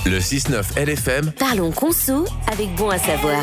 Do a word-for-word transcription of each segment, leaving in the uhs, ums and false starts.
Le six neuf L F M. Parlons conso avec Bon à savoir.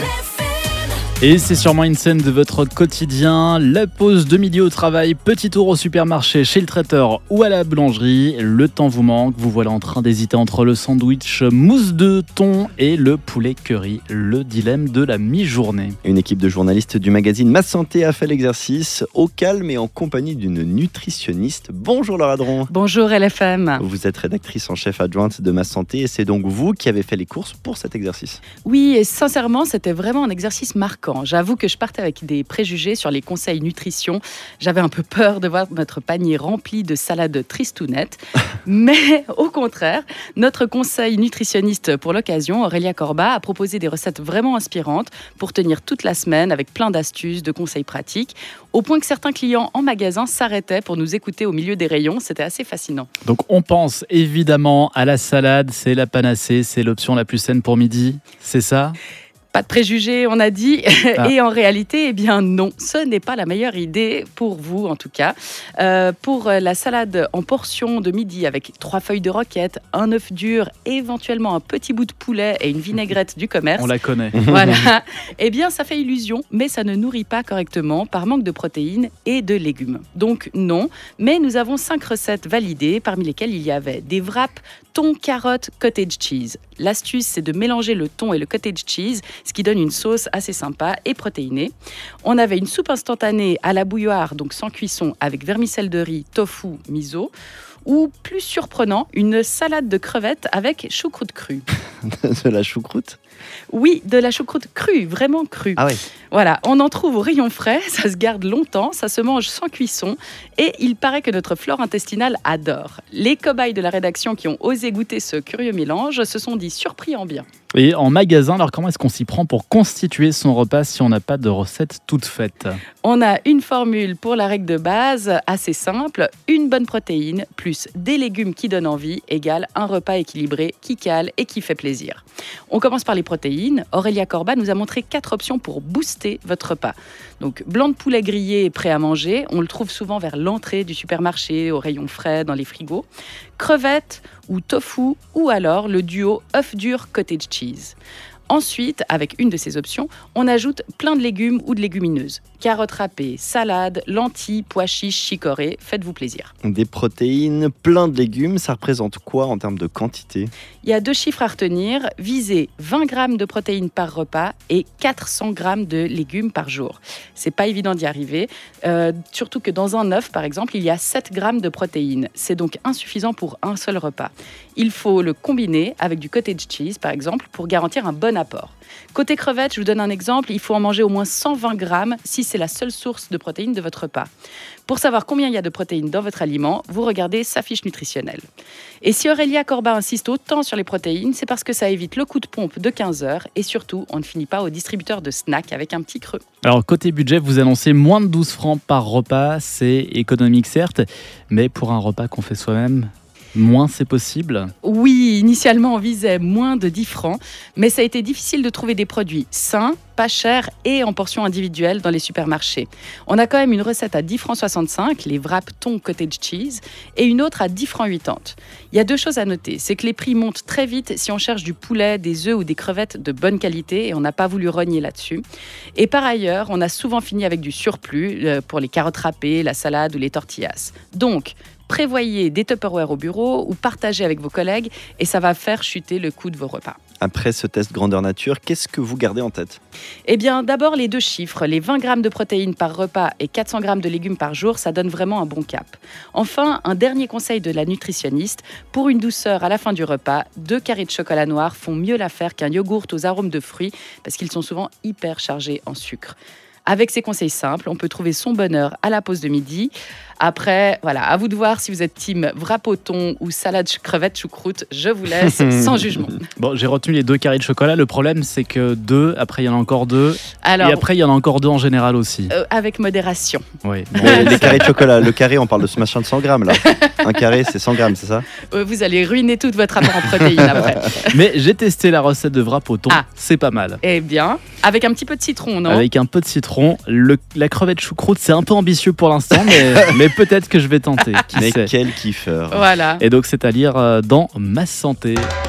Et c'est sûrement une scène de votre quotidien, la pause de midi au travail, petit tour au supermarché, chez le traiteur ou à la boulangerie. Le temps vous manque, vous voilà en train d'hésiter entre le sandwich mousse de thon et le poulet curry, le dilemme de la mi-journée. Une équipe de journalistes du magazine Ma Santé a fait l'exercice au calme et en compagnie d'une nutritionniste. Bonjour Laura Dron. Bonjour L F M. Vous êtes rédactrice en chef adjointe de Ma Santé et c'est donc vous qui avez fait les courses pour cet exercice. Oui, et sincèrement, c'était vraiment un exercice marquant. J'avoue que je partais avec des préjugés sur les conseils nutrition. J'avais un peu peur de voir notre panier rempli de salades tristounettes. Mais au contraire, notre conseil nutritionniste pour l'occasion, Aurélia Corba, a proposé des recettes vraiment inspirantes pour tenir toute la semaine avec plein d'astuces, de conseils pratiques, au point que certains clients en magasin s'arrêtaient pour nous écouter au milieu des rayons. C'était assez fascinant. Donc on pense évidemment à la salade, c'est la panacée, c'est l'option la plus saine pour midi, c'est ça ? Pas de préjugés, on a dit. Ah. Et en réalité, eh bien non, ce n'est pas la meilleure idée pour vous, en tout cas. Euh, pour la salade en portion de midi avec trois feuilles de roquette, un œuf dur, éventuellement un petit bout de poulet et une vinaigrette du commerce. On la connaît. Voilà. Eh bien, ça fait illusion, mais ça ne nourrit pas correctement par manque de protéines et de légumes. Donc non, mais nous avons cinq recettes validées, parmi lesquelles il y avait des wraps, thon, carottes, cottage cheese. L'astuce, c'est de mélanger le thon et le cottage cheese, ce qui donne une sauce assez sympa et protéinée. On avait une soupe instantanée à la bouilloire, donc sans cuisson, avec vermicelle de riz, tofu, miso. Ou plus surprenant, une salade de crevettes avec choucroute crue. De la choucroute ? Oui, de la choucroute crue, vraiment crue. Ah ouais. Voilà, on en trouve au rayon frais, ça se garde longtemps, ça se mange sans cuisson et il paraît que notre flore intestinale adore. Les cobayes de la rédaction qui ont osé goûter ce curieux mélange se sont dit surpris en bien. Et en magasin, alors comment est-ce qu'on s'y prend pour constituer son repas si on n'a pas de recette toute faite ? On a une formule pour la règle de base assez simple, une bonne protéine plus des légumes qui donnent envie égale un repas équilibré qui cale et qui fait plaisir. On commence par les protéines. Aurélia Corba nous a montré quatre options pour booster votre repas. Donc blanc de poulet grillé prêt à manger, on le trouve souvent vers l'entrée du supermarché, au rayon frais, dans les frigos. Crevettes ou tofu ou alors le duo œuf dur cottage cheese. Ensuite, avec une de ces options, on ajoute plein de légumes ou de légumineuses. Carottes râpées, salades, lentilles, pois chiches, chicorées, faites-vous plaisir. Des protéines, plein de légumes, ça représente quoi en termes de quantité ? Il y a deux chiffres à retenir. Visez vingt grammes de protéines par repas et quatre cents grammes de légumes par jour. C'est pas évident d'y arriver, euh, surtout que dans un œuf, par exemple, il y a sept grammes de protéines. C'est donc insuffisant pour un seul repas. Il faut le combiner avec du cottage cheese, par exemple, pour garantir un bon apport. Côté crevettes, je vous donne un exemple, il faut en manger au moins cent vingt grammes si c'est la seule source de protéines de votre repas. Pour savoir combien il y a de protéines dans votre aliment, vous regardez sa fiche nutritionnelle. Et si Aurélia Corba insiste autant sur les protéines, c'est parce que ça évite le coup de pompe de quinze heures et surtout, on ne finit pas au distributeur de snacks avec un petit creux. Alors côté budget, vous annoncez moins de douze francs par repas, c'est économique certes, mais pour un repas qu'on fait soi-même, moins c'est possible ? Oui, initialement on visait moins de dix francs, mais ça a été difficile de trouver des produits sains, pas chers et en portions individuelles dans les supermarchés. On a quand même une recette à dix francs soixante-cinq, les wraps thon cottage cheese, et une autre à dix francs quatre-vingts. Il y a deux choses à noter, c'est que les prix montent très vite si on cherche du poulet, des œufs ou des crevettes de bonne qualité et on n'a pas voulu rogner là-dessus. Et par ailleurs, on a souvent fini avec du surplus pour les carottes râpées, la salade ou les tortillas. Donc, prévoyez des Tupperware au bureau ou partagez avec vos collègues et ça va faire chuter le coût de vos repas. Après ce test grandeur nature, qu'est-ce que vous gardez en tête ? Eh bien, d'abord les deux chiffres, les vingt grammes de protéines par repas et quatre cents grammes de légumes par jour, ça donne vraiment un bon cap. Enfin, un dernier conseil de la nutritionniste, pour une douceur à la fin du repas, deux carrés de chocolat noir font mieux l'affaire qu'un yogourt aux arômes de fruits parce qu'ils sont souvent hyper chargés en sucre. Avec ces conseils simples, on peut trouver son bonheur à la pause de midi. Après, voilà, à vous de voir si vous êtes team wrap au thon ou salade crevette choucroute. Je vous laisse sans jugement. Bon, j'ai retenu les deux carrés de chocolat. Le problème, c'est que deux, après il y en a encore deux. Alors, et après il y en a encore deux en général aussi. Euh, avec modération. Oui. Bon, les carrés de chocolat, le carré, on parle de ce machin de cent grammes là. Un carré, c'est cent grammes, c'est ça ? Euh, vous allez ruiner tout votre apport en protéines après. Mais j'ai testé la recette de wrap au thon. Ah. C'est pas mal. Eh bien, avec un petit peu de citron, non ? Avec un peu de citron. Le, la crevette choucroute, c'est un peu ambitieux pour l'instant, mais, mais peut-être que je vais tenter. Qui Mais sait. quel kiffeur. Voilà. Et donc, c'est à lire dans Ma Santé.